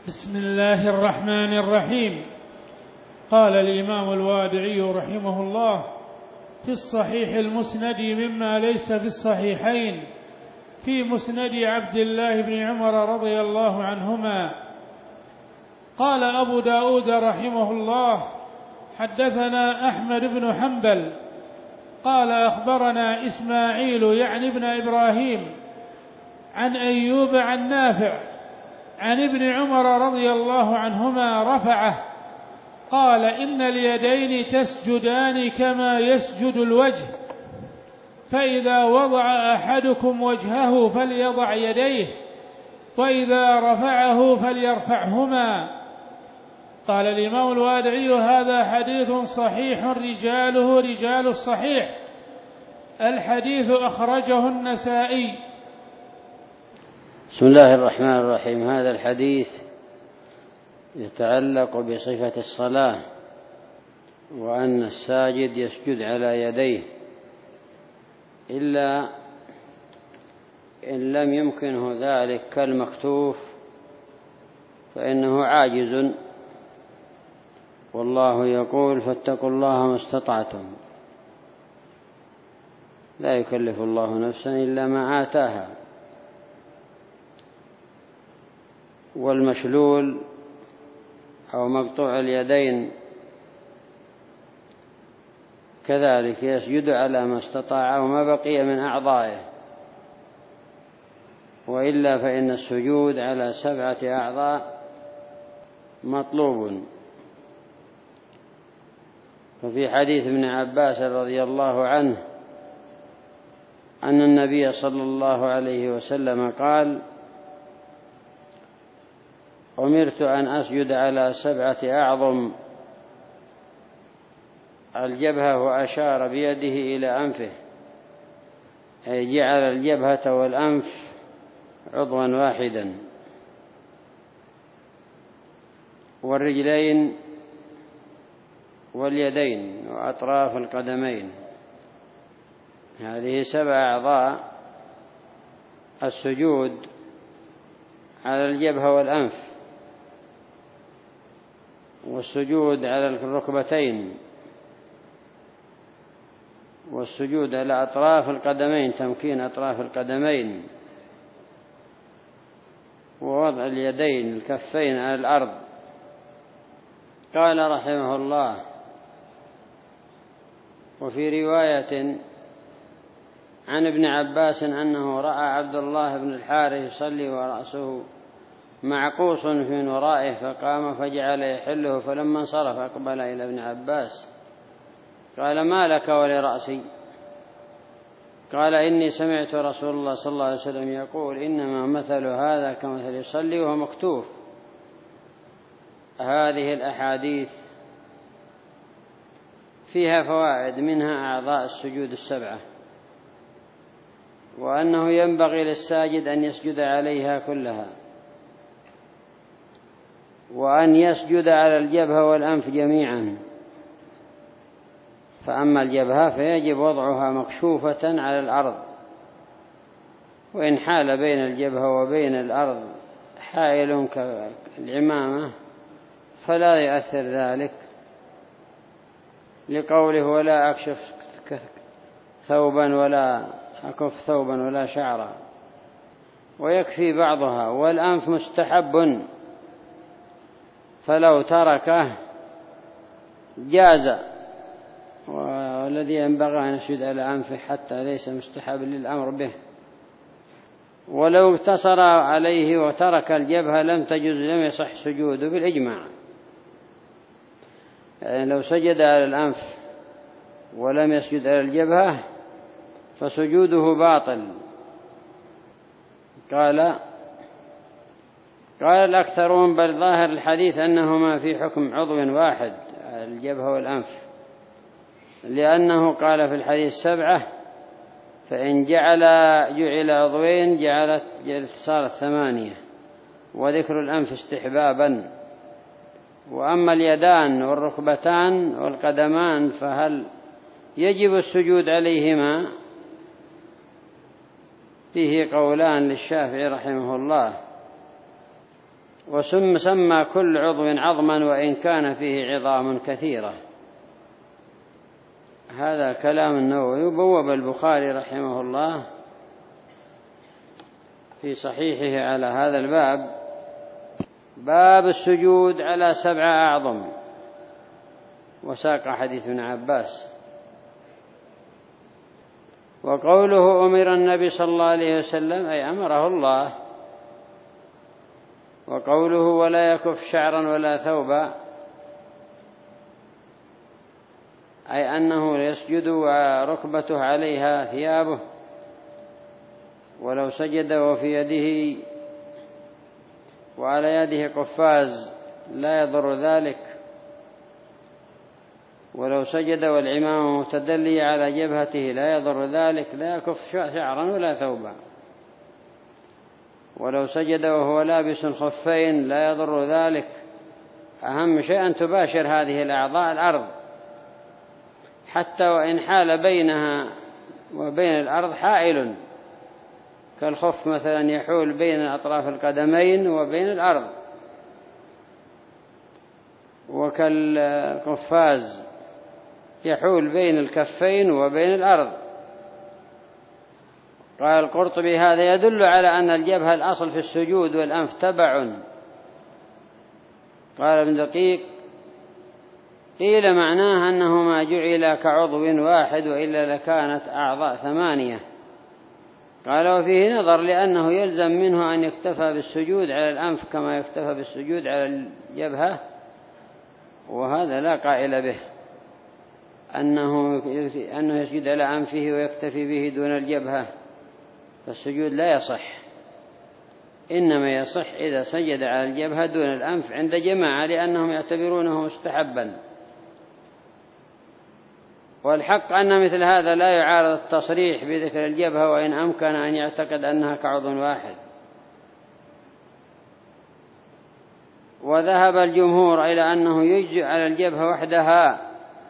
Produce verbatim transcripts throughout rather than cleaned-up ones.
بسم الله الرحمن الرحيم. قال الإمام الوادعي رحمه الله في الصحيح المسند مما ليس في الصحيحين في مسند عبد الله بن عمر رضي الله عنهما. قال أبو داود رحمه الله حدثنا أحمد بن حنبل قال أخبرنا إسماعيل يعني ابن إبراهيم عن أيوب عن نافع عن ابن عمر رضي الله عنهما رفعه قال إن اليدين تسجدان كما يسجد الوجه، فإذا وضع أحدكم وجهه فليضع يديه، وإذا رفعه فليرفعهما. قال الإمام الوادعي هذا حديث صحيح رجاله رجال الصحيح. الحديث أخرجه النسائي. بسم الله الرحمن الرحيم. هذا الحديث يتعلق بصفة الصلاة، وأن الساجد يسجد على يديه إلا إن لم يمكنه ذلك كالمكتوف فإنه عاجز، والله يقول فاتقوا الله ما استطعتم، لا يكلف الله نفسا إلا ما آتاها. والمشلول أو مقطوع اليدين كذلك يسجد على ما استطاع وما بقي من أعضائه، وإلا فإن السجود على سبعة أعضاء مطلوب. ففي حديث ابن عباس رضي الله عنه أن النبي صلى الله عليه وسلم قال: أمرت أن أسجد على سبعة أعظم، الجبهة، وأشار بيده إلى أنفه، أي جعل الجبهة والأنف عضوا واحدا، والرجلين واليدين وأطراف القدمين. هذه سبع أعضاء السجود على الجبهة والأنف، والسجود على الركبتين، والسجود على أطراف القدمين، تمكين أطراف القدمين، ووضع اليدين الكفين على الأرض. قال رحمه الله: وفي رواية عن ابن عباس أنه رأى عبد الله بن الحارث يصلي ورأسه معقوص في ورائه، فقام فجعل يحله، فلما انصرف أقبل إلى ابن عباس قال: ما لك ولرأسي؟ قال: إني سمعت رسول الله صلى الله عليه وسلم يقول: إنما مثل هذا كمثل يصلي وهو مكتوف. هذه الأحاديث فيها فوائد، منها أعضاء السجود السبعة، وأنه ينبغي للساجد أن يسجد عليها كلها، وأن يسجد على الجبهة والأنف جميعا. فأما الجبهة فيجب وضعها مكشوفة على الأرض، وإن حال بين الجبهة وبين الأرض حائل كالعمامة فلا يؤثر ذلك، لقوله: ولا أكشف ثوبا ولا أكف ثوبا ولا شعرا، ويكفي بعضها. والأنف مستحب، فلو تركه جاز، والذي ينبغي أن يسجد على أنفه حتى ليس مستحب للأمر به. ولو اقتصر عليه وترك الجبهة لم تجوز، لم يصح سجوده بالإجماع. يعني لو سجد على الأنف ولم يسجد على الجبهة فسجوده باطل. قال قال الأكثرون: بل ظاهر الحديث أنهما في حكم عضو واحد، الجبهة والأنف، لأنه قال في الحديث سبعة، فإن جعل جعل عضوين جعلت صارت ثمانية، وذكر الأنف استحبابا. وأما اليدان والركبتان والقدمان فهل يجب السجود عليهما؟ فيه قولان للشافعي رحمه الله. وسم سمى كل عضو عظما وإن كان فيه عظام كثيرة. هذا كلام النووي. وبوب البخاري رحمه الله في صحيحه على هذا الباب باب السجود على سبع أعظم، وساق حديث ابن عباس. وقوله أمر النبي صلى الله عليه وسلم أي أمره الله. وقوله ولا يكف شعرا ولا ثوبا أي أنه يسجد وركبته عليها ثيابه، ولو سجد وفي يده وعلى يده قفاز لا يضر ذلك، ولو سجد والعمام متدلي على جبهته لا يضر ذلك، لا يكف شعرا ولا ثوبا. ولو سجد وهو لابس خفين لا يضر ذلك. أهم شيء أن تباشر هذه الأعضاء الأرض، حتى وإن حال بينها وبين الأرض حائل كالخف مثلا يحول بين أطراف القدمين وبين الأرض، وكالقفاز يحول بين الكفين وبين الأرض. قال القرطبي هذا يدل على أن الجبهة الأصل في السجود والأنف تبع. قال ابن دقيق قيل معناه أنه ما جعل كعضو واحد وإلا لكانت أعضاء ثمانية. قال وفيه نظر لأنه يلزم منه أن يكتفى بالسجود على الأنف كما يكتفى بالسجود على الجبهة، وهذا لا قائل به أنه أنه يسجد على أنفه ويكتفي به دون الجبهة، فالسجود لا يصح، إنما يصح إذا سجد على الجبهة دون الأنف عند جماعة لأنهم يعتبرونه مستحبا. والحق أن مثل هذا لا يعارض التصريح بذكر الجبهة وإن أمكن أن يعتقد أنها كعضو واحد. وذهب الجمهور إلى أنه يجزئ على الجبهة وحدها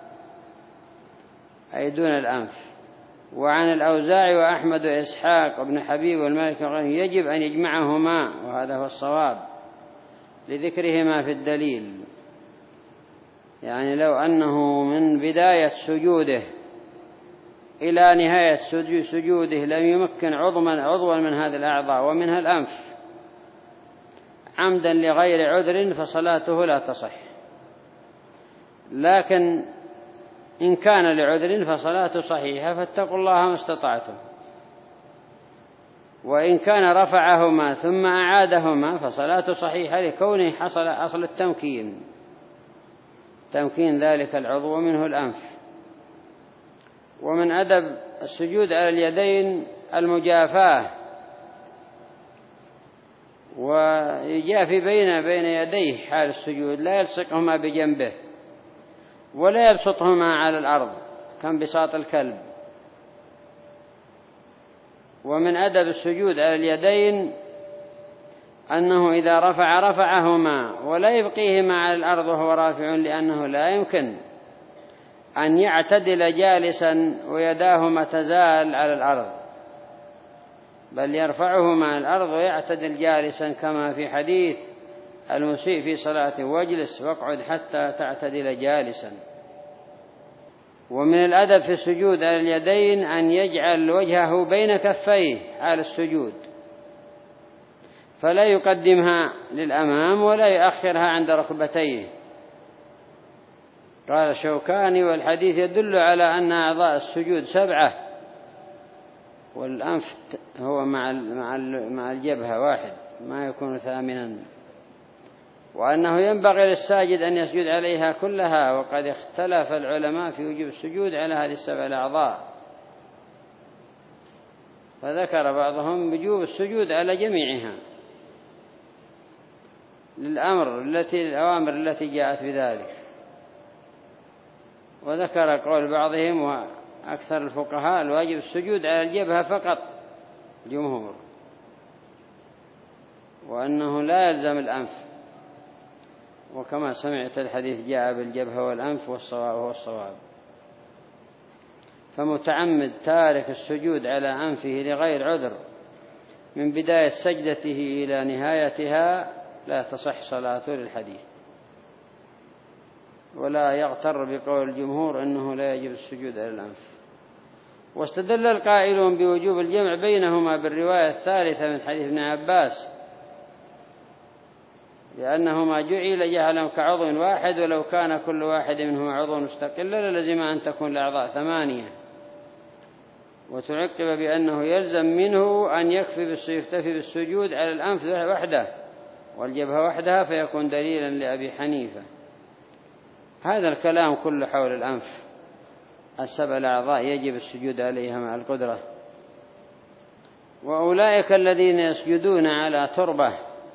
أي دون الأنف. وعن الأوزاعي وأحمد وإسحاق وابن حبيب والمالك يجب أن يجمعهما، وهذا هو الصواب لذكرهما في الدليل. يعني لو أنه من بداية سجوده إلى نهاية سجوده لم يمكن عضوا من هذه الأعضاء ومنها الأنف عمدا لغير عذر فصلاته لا تصح، لكن إن كان لعذر فصلاته صحيحة، فاتقوا الله ما استطعتم. وإن كان رفعهما ثم أعادهما فصلاته صحيحة لكونه حصل أصل التمكين، تمكين ذلك العضو منه الأنف. ومن أدب السجود على اليدين المجافاة، ويجافي بين بين يديه حال السجود، لا يلصقهما بجنبه ولا يبسطهما على الأرض كانبساط الكلب. ومن أدب السجود على اليدين أنه إذا رفع رفعهما ولا يبقيهما على الأرض وهو رافع، لأنه لا يمكن أن يعتدل جالسا ويداهما تزال على الأرض، بل يرفعهما على الأرض ويعتدل جالسا كما في حديث المسيء في صلاته واجلس واقعد حتى تعتدل جالسا. ومن الأدب في السجود على اليدين أن يجعل وجهه بين كفيه حال السجود، فلا يقدمها للأمام ولا يؤخرها عند ركبتيه. قال الشوكاني والحديث يدل على أن أعضاء السجود سبعة، والأنف هو مع مع الجبهة واحد ما يكون ثامنا، وأنه ينبغي للساجد أن يسجد عليها كلها. وقد اختلف العلماء في وجوب السجود على هذه السبع الأعضاء، فذكر بعضهم وجوب السجود على جميعها للأمر التي الأوامر التي جاءت بذلك. وذكر قول بعضهم وأكثر الفقهاء الواجب السجود على الجبهة فقط جمهور، وأنه لا يلزم الأنف، وكما سمعت الحديث جاء بالجبهة والأنف والصواب هو الصواب. فمتعمد تارك السجود على أنفه لغير عذر من بداية سجدته إلى نهايتها لا تصح صلاته للحديث. ولا يغتر بقول الجمهور أنه لا يجب السجود على الأنف. واستدل القائلون بوجوب الجمع بينهما بالرواية الثالثة من حديث ابن عباس، لأنهما جعل جعلا كعضو واحد، ولو كان كل واحد منهما عضو مستقلا للزم أن تكون الأعضاء ثمانية. وتعقب بأنه يلزم منه أن يكفي يكتفي بالسجود على الأنف وحده والجبهة وحدها، فيكون دليلا لأبي حنيفة. هذا الكلام كله حول الأنف، السبع الأعضاء يجب السجود عليها مع القدرة. وأولئك الذين يسجدون على تربة،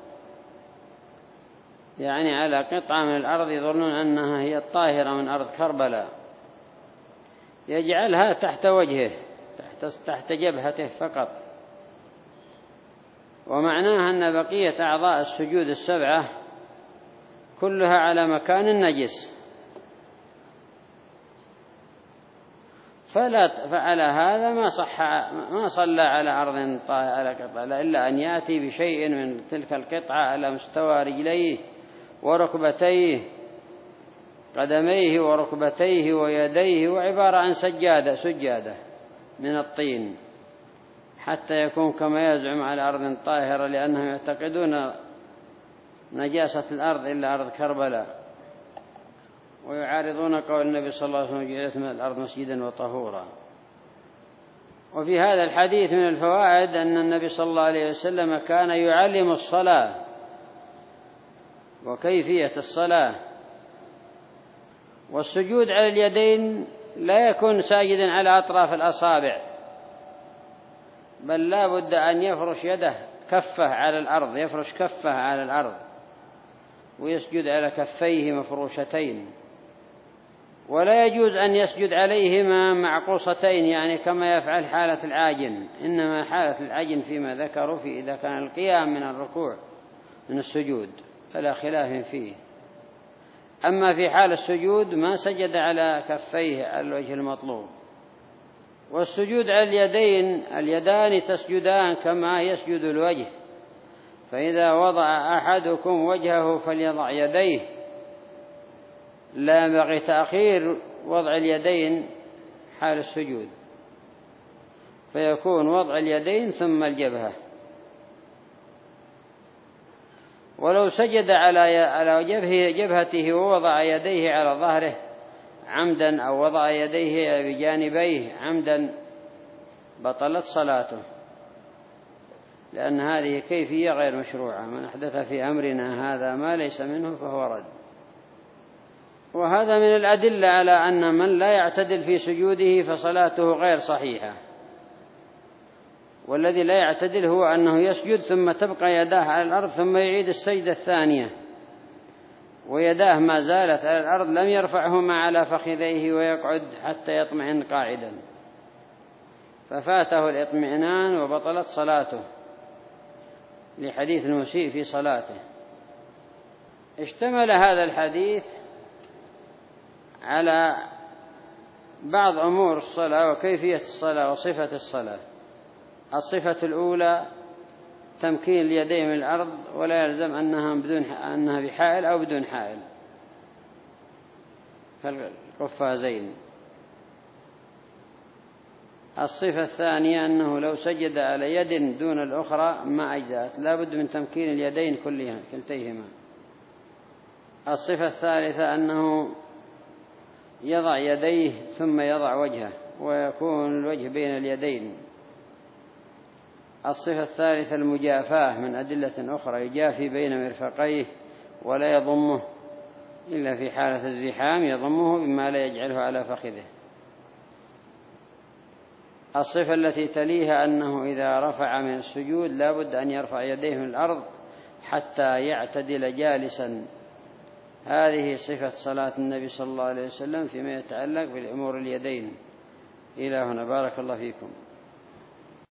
يعني على قطعة من الأرض، يظنون أنها هي الطاهرة من أرض كربلاء، يجعلها تحت وجهه تحت, تحت جبهته فقط، ومعناها أن بقية أعضاء السجود السبعة كلها على مكان نجس، فلا فعل هذا ما صح ما صلى على أرض طاهرة على قطعة، إلا أن يأتي بشيء من تلك القطعة على مستوى رجليه وركبتيه، قدميه وركبتيه ويديه، وعبارة عن سجادة سجادة من الطين، حتى يكون كما يزعم على أرض طاهرة، لأنهم يعتقدون نجاسة الأرض إلا أرض كربلاء، ويعارضون قول النبي صلى الله عليه وسلم جعلت من الأرض مسجدا وطهورا. وفي هذا الحديث من الفوائد أن النبي صلى الله عليه وسلم كان يعلم الصلاة وكيفية الصلاة. والسجود على اليدين لا يكون ساجدا على أطراف الأصابع، بل لا بد أن يفرش يده كفه على الأرض، يفرش كفه على الأرض ويسجد على كفيه مفروشتين. ولا يجوز أن يسجد عليهما معقوصتين، يعني كما يفعل حالة العاجن، إنما حالة العاجن فيما ذكروا في إذا كان القيام من الركوع من السجود فلا خلاف فيه. أما في حال السجود ما سجد على كفيه على الوجه المطلوب. والسجود على اليدين، اليدان تسجدان كما يسجد الوجه، فإذا وضع أحدكم وجهه فليضع يديه، لا ينبغي تأخير وضع اليدين حال السجود، فيكون وضع اليدين ثم الجبهة. ولو سجد على على جبهه جبهته ووضع يديه على ظهره عمدا، أو وضع يديه بجانبيه عمدا، بطلت صلاته، لأن هذه كيفية غير مشروعة. من أحدث في أمرنا هذا ما ليس منه فهو رد. وهذا من الأدلة على أن من لا يعتدل في سجوده فصلاته غير صحيحة. والذي لا يعتدل هو أنه يسجد ثم تبقى يداه على الأرض ثم يعيد السجدة الثانية ويداه ما زالت على الأرض، لم يرفعهما على فخذيه ويقعد حتى يطمئن قاعدا، ففاته الاطمئنان وبطلت صلاته، لحديث المسيء في صلاته. اشتمل هذا الحديث على بعض أمور الصلاة وكيفية الصلاة وصفة الصلاة. الصفة الأولى تمكين اليدين من الأرض، ولا يلزم أنها بدون أنها بحائل أو بدون حائل كالقفازين. الصفة الثانية أنه لو سجد على يد دون الأخرى ما أجزأت، لا بد من تمكين اليدين كلها كلتيهما. الصفة الثالثة أنه يضع يديه ثم يضع وجهه ويكون الوجه بين اليدين. الصفة الثالثة المجافاة من أدلة أخرى، يجافي بين مرفقيه ولا يضمه إلا في حالة الزحام، يضمه بما لا يجعله على فخذه. الصفة التي تليها أنه إذا رفع من السجود لا بد أن يرفع يديه من الأرض حتى يعتدل جالسا. هذه صفة صلاة النبي صلى الله عليه وسلم فيما يتعلق بالأمور اليدين. إلى هنا، بارك الله فيكم.